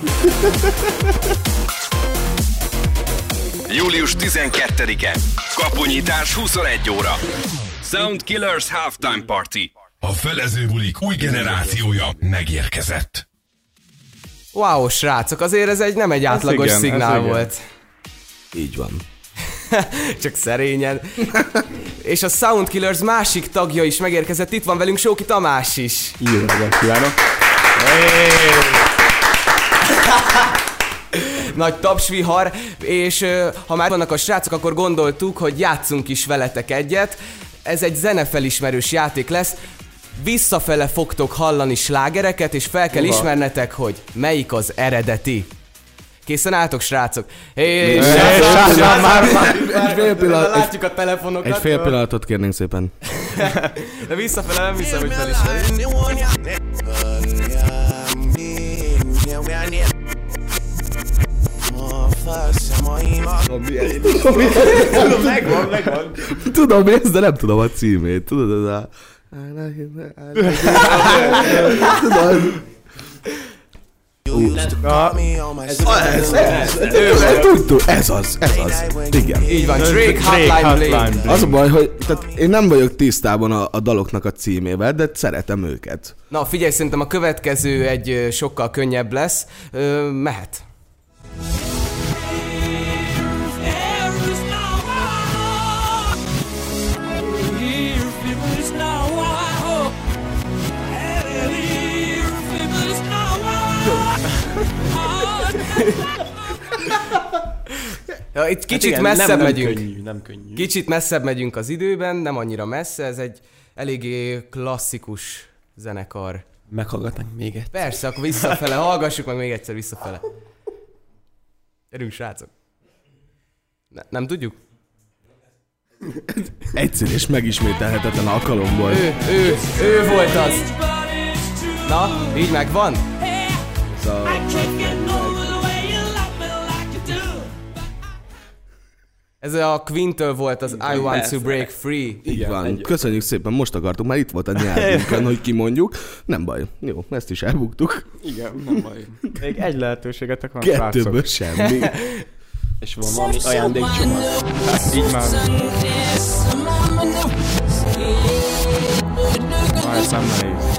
július tizenkettedike. Kapunyítás huszonegy óra. Soundkillers Halftime Party. A felező bulik új generációja megérkezett. Wow, srácok, azért ez egy nem egy átlagos igen, szignál volt. Így van. Csak szerényen. És a Soundkillers másik tagja is megérkezett, itt van velünk Sóki Tamás is. Jó reggelt kívánok! Nagy tapsvihar, és ha már vannak a srácok, akkor gondoltuk, hogy játszunk is veletek egyet. Ez egy zenefelismerős játék lesz. Visszafele fogtok hallani slágereket, és fel kell Uha. ismernetek, hogy melyik az eredeti. Készen álltok, srácok? És látjuk a telefonokat. Egy fél pillanatot kérnénk szépen. De visszafele nem hiszem, hogy felismerjük. Megvan, megvan. Tudom ezt, de nem tudom a címét. Tudod, ez a... Tudod? Ez az, ez az. Igen. Így van, Drake Hotline Bling. Az a baj, hogy tehát én nem vagyok tisztában a, a daloknak a címével, de szeretem őket. Na figyelj, szerintem a következő egy sokkal könnyebb lesz. Ö, mehet. Ja, itt kicsit hát igen, messzebb nem, nem megyünk. Könnyű, nem könnyű. Kicsit messzebb megyünk az időben, nem annyira messze, ez egy eléggé klasszikus zenekar. Meghallgatnánk még egyszer. Persze, akkor visszafele, hallgassuk meg még egyszer visszafele. Gyerünk, srácok. Ne, nem tudjuk? Egyszer és megismételhetetlen alkalomból. Ő, ő, ő volt az. Na, így megvan? Szóval... Ez a Queen-től volt az I Want to Break Free. Így van. Egy... Köszönjük szépen, most akartuk, már itt volt a nyelvünkön, hogy kimondjuk. Nem baj. Jó, ezt is elbuktuk. Igen, nem baj. Még egy lehetőségetek van, kettőből semmi. És van valami ajándékcsomag. Hát így már. Na, ez nem nehéz.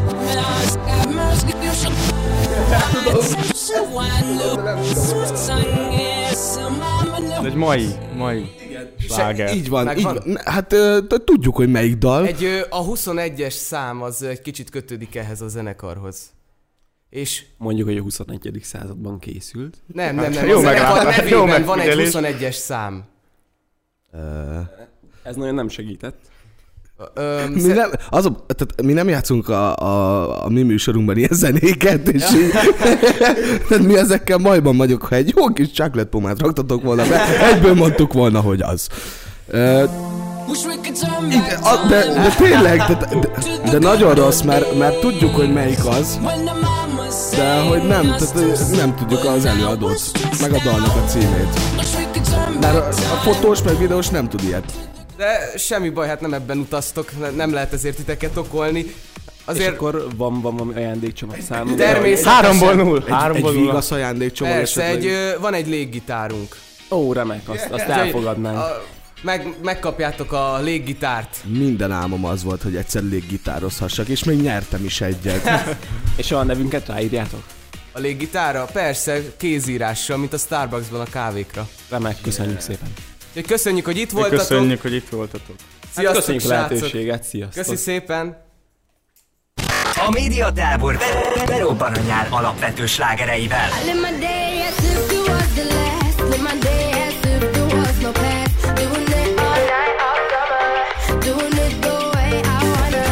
Ez egy mai, mai sláger. Így van, így van. Hát uh, tudjuk, hogy melyik dal. Egy, uh, a huszonegyes szám az egy kicsit kötődik ehhez a zenekarhoz. És mondjuk, hogy a huszonegyedik században készült. Nem, nem, nem. Jó, a zenekar nevében van egy huszonegyes szám. Uh, ez nagyon nem segített. Öm, mi, nem, az a, tehát mi nem játszunk a, a, a mi műsorunkban ilyen zenéket, és így, tehát mi ezekkel majban vagyok, ha egy jó kis chocolate pomát raktatok volna be, egyből mondtuk volna, hogy az. Uh, igen, a, de, de tényleg, de, de, de nagyon rossz, mert, mert tudjuk, hogy melyik az, de hogy nem, tehát nem tudjuk az előadót, meg a dalnak a címét. Mert a, a fotós meg videós nem tud ilyet. De semmi baj, hát nem ebben utaztok, nem lehet ezért titeket okolni. Azért... És akkor van, van valami ajándékcsomag számomra? Természetesen. Háromból null. Egy, egy vigasz ajándékcsomag. Persze, egy, van egy léggitárunk. Ó, remek, azt, azt elfogadnánk. A, meg, megkapjátok a léggitárt. Minden álmom az volt, hogy egyszer léggitározhassak, és még nyertem is egyet. És a nevünket ráírjátok? A léggitára? Persze, kézírással, mint a Starbucksban a kávékra. Remek, köszönjük szépen. Úgyhogy köszönjük, hogy itt Mi voltatok. köszönjük, hogy itt voltatok. Sziasztok, hát köszönjük a srácok. lehetőséget, sziasztok. Köszi szépen. A médiatábor be- berobban a nyár alapvető slágereivel. I live my day as if it was the last. Live my day as if there was no past. Doing it all night, all summer. Doing it the way I wanna.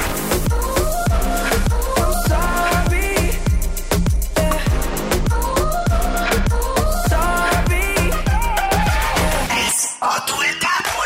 I'm sorry. Yeah. Sorry. Ez a Duettábor.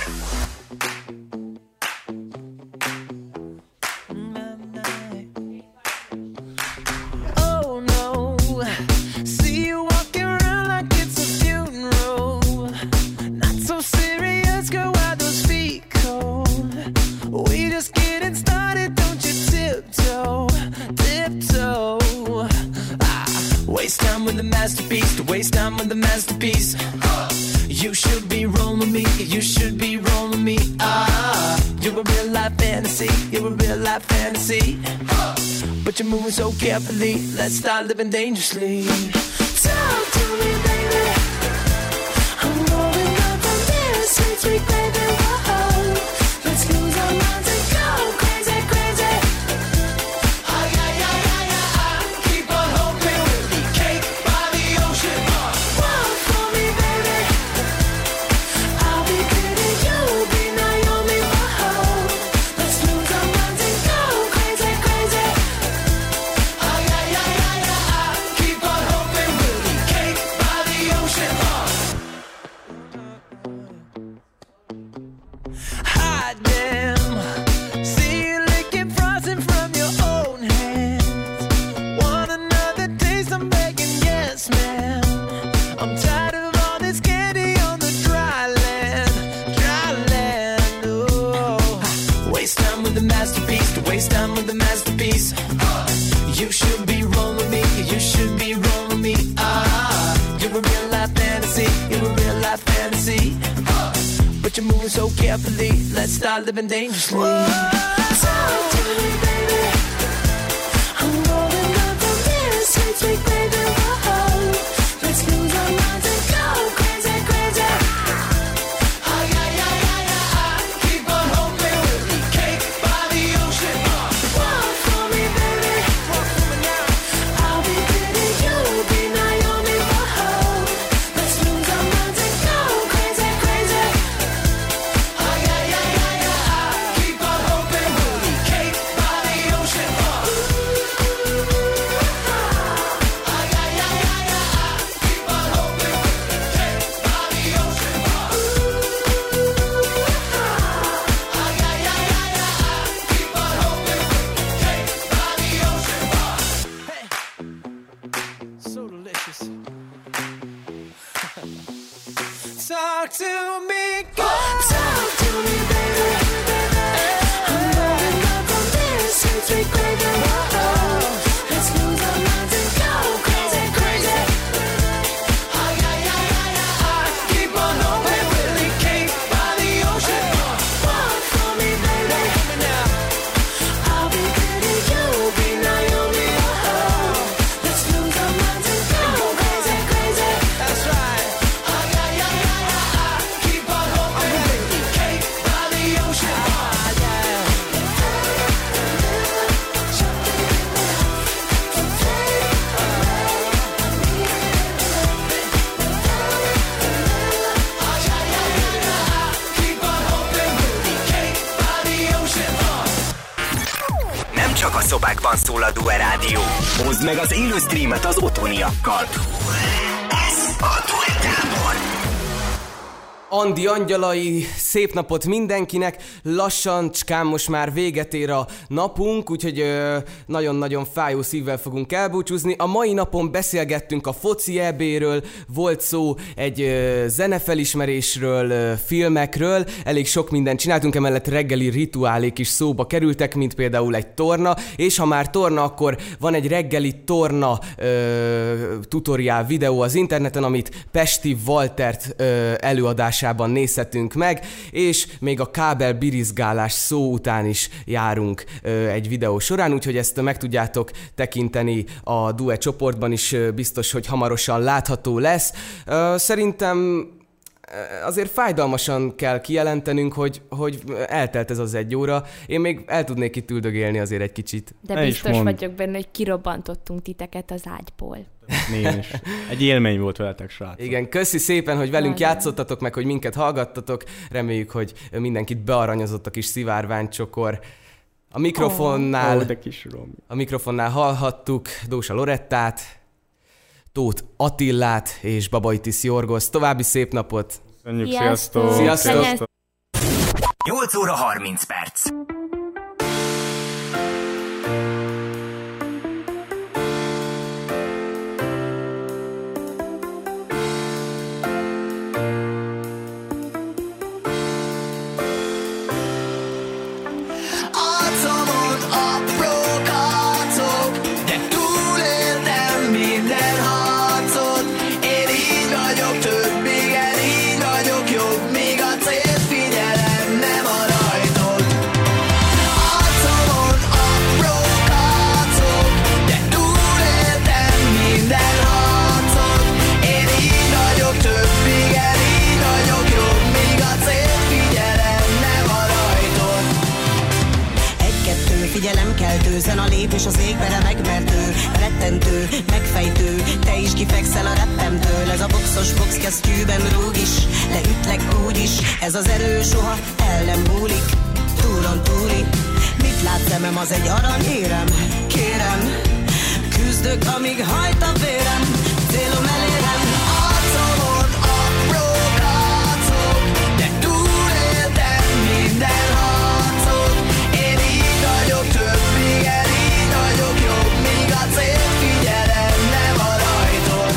Oh no, see you walking around like it's a funeral. Not so serious, girl, why those feet cold? We just getting started, don't you tiptoe, tiptoe. Ah, waste time with the masterpiece, to waste time with the masterpiece. You should be rolling me, you should be rolling me. Ah, you're a real life fantasy, you're a real life fantasy. But you're moving so carefully, let's start living dangerously. Talk to me, baby. I'm going up on this sweet, sweet baby. Whoa, let's lose our minds and go crazy, crazy. Ay, ay, ay, ay, ay, ay. Keep on hoping we'll be cake by the ocean. Walk for me, baby. I'll be pretty, you'll be Naomi. Whoa, let's lose our minds and go crazy, crazy. Ay, ay, ay, ay, ay, ay. Keep on hoping we'll be cake by the ocean. Hot damn. See you licking frosting from your own hands. Want another taste? I'm begging, yes, ma'am. I'm tired of all this candy on the dry land, dry land. Oh, waste time with the masterpiece, to waste time with the masterpiece. You should be rolling me, you should be rolling me. Ah, you're a real life fantasy, you're a real life fantasy. But you're moving so carefully, let's start living dangerously. Talk to me, baby. I'm rolling up on this sweet, sweet baby. Whoa, let's lose our minds and go crazy, crazy. Ay, ay, ay, ay, ay, ay. Keep on hoping we'll be cake by the ocean. Walk for me, baby. Walk for me now. I'll be pretty, you'll be Naomi. Whoa, let's lose our minds and go crazy, crazy. Ay, ay, ay, ay, ay, ay. Keep on hoping we'll be cake by the ocean. Ay, ay, ay, ay, ay, ay. Keep on hoping we'll be cake by the ocean. Ay, ay, ay, ay, ay, ay. Keep on hoping we'll be cake by the ocean. Hey, so delicious. Talk to me, girl. Talk to me, baby. I'm rolling up on this sweet, sweet baby. Whoa, let's lose our minds and go crazy, crazy. Ay, ay, ay, ay, ay, ay. Keep on hoping we'll be cake by the ocean. Walk for me, baby. I'll be pretty, you'll be Naomi. Whoa, let's lose our minds and go crazy, crazy. That's right. Ay, ay, ay, ay, ay, ay. Keep on hoping we'll be cake by the ocean. Ah, yeah. Keep on hoping we'll be cake by the ocean. Nem csak a szobákban szól a Due Rádió. Hozd meg az élő streamet az otthoniakkal. Ez a Duettábor. Andi angyalai, szép napot mindenkinek, lassan, cskán most már véget ér a napunk, úgyhogy ö, nagyon-nagyon fájó szívvel fogunk elbúcsúzni. A mai napon beszélgettünk a foci é béről, volt szó egy ö, zenefelismerésről, ö, filmekről, elég sok mindent csináltunk, emellett reggeli rituálék is szóba kerültek, mint például egy torna, és ha már torna, akkor van egy reggeli torna ö, tutoriál videó az interneten, amit Pesti Waltert ö, előadás adásában nézhetünk meg, és még a kábel birizgálás szó után is járunk ö, egy videó során, úgyhogy ezt meg tudjátok tekinteni a Due csoportban is, ö, biztos, hogy hamarosan látható lesz. Ö, szerintem azért fájdalmasan kell kijelentenünk, hogy, hogy eltelt ez az egy óra. Én még el tudnék itt üldögélni azért egy kicsit. De biztos vagyok benne, hogy kirobbantottunk titeket az ágyból. Én is. Egy élmény volt veletek, srácok. Igen, köszi szépen, hogy velünk játszottatok, meg hogy minket hallgattatok. Reméljük, hogy mindenkit bearanyozott a kis szivárványcsokor. A mikrofonnál, oh. Oh, de kis a mikrofonnál hallhattuk Dósa Lorettát, Tóth Attillát és Babaitis Jorgoszt. További szép napot! Köszönjük, sziasztok! Sziasztok! sziasztok. nyolc óra harminc perc. Zene a lépés az égbe remeg, mert ő rettentő, megfejtő, te is kifekszel a rettemtől. Ez a boxos boxkesztyűben rúg is, leütlek úgy is, ez az erő soha el nem múlik, túlon túli. Mit lát szemem, az egy aranyérem, kérem, küzdök, amíg hajt a vérem, célom elérem. Arcomon apró kárcok, de túléltem minden harcot. Én így vagyok több, igen, így vagyok jobb, míg a célt figyelem, nem a rajtot.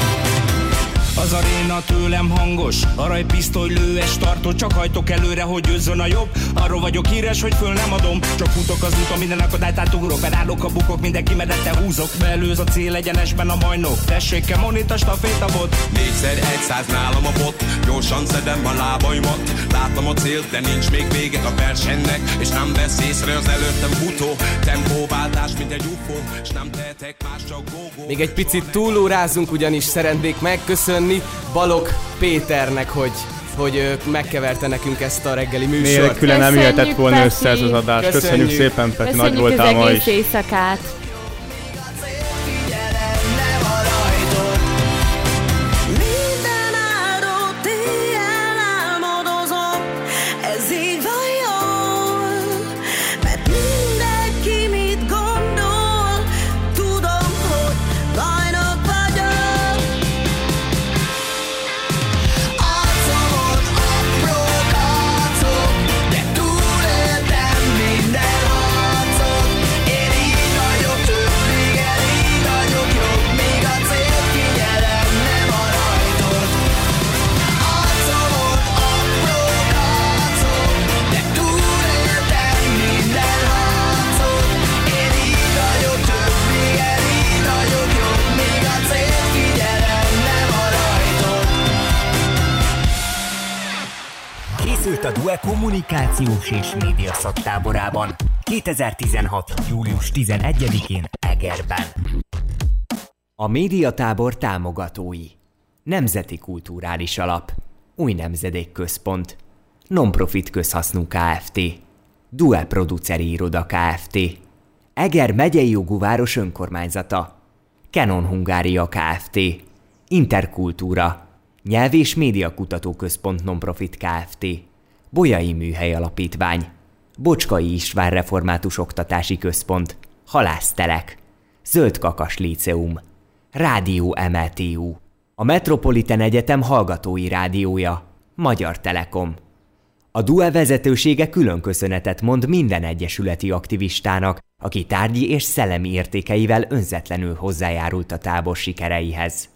Az aréna tőlem hangos, a rajpisztoly lőes tartó, csak hajtok előre, hogy győzzön a jobb. Arról vagyok híres, hogy föl nem adom, csak futok az úton, minden akadályt átugrok, berállok a bukok, mindenki medette húzok. Belőz a cél egyenesben a majnok, tessék ke monit a stafétabot. Négyszer egyszáz nálam a bot, gyorsan szedem a lábaimat. Látom a célt, de nincs még vége a versenynek, és nem vesz észre az előttem futó. Tempóváltás, mint egy ufó, és nem tehetek más, csak go-go. Még egy picit túlórázunk, ugyanis szeretnék megköszönni Balogh Péternek, hogy hogy megkeverte nekünk ezt a reggeli műsort. Nélküle nem jöhetett volna össze ez az adás. Köszönjük, Köszönjük szépen, Peti, nagy voltál ma is. Köszönjük az egész éjszakát. A Due kommunikációs és média szaktáborában kétezer-tizenhat. július tizenegyedikén Egerben. A médiatábor támogatói: Nemzeti Kulturális Alap, Új Nemzedék Központ, Nonprofit Közhasznú Kft., Due Produceri Iroda Kft., Eger megyei jogú város önkormányzata, Canon Hungária Kft., Interkultúra, Nyelv- és Médiakutatóközpont Nonprofit Kft., Bolyai Műhely Alapítvány, Bocskai István Református Oktatási Központ, Halásztelek, Zöld Kakas Líceum, Rádió em e té u, a Metropolitan Egyetem hallgatói rádiója, Magyar Telekom. A Due vezetősége külön köszönetet mond minden egyesületi aktivistának, aki tárgyi és szellemi értékeivel önzetlenül hozzájárult a tábor sikereihez.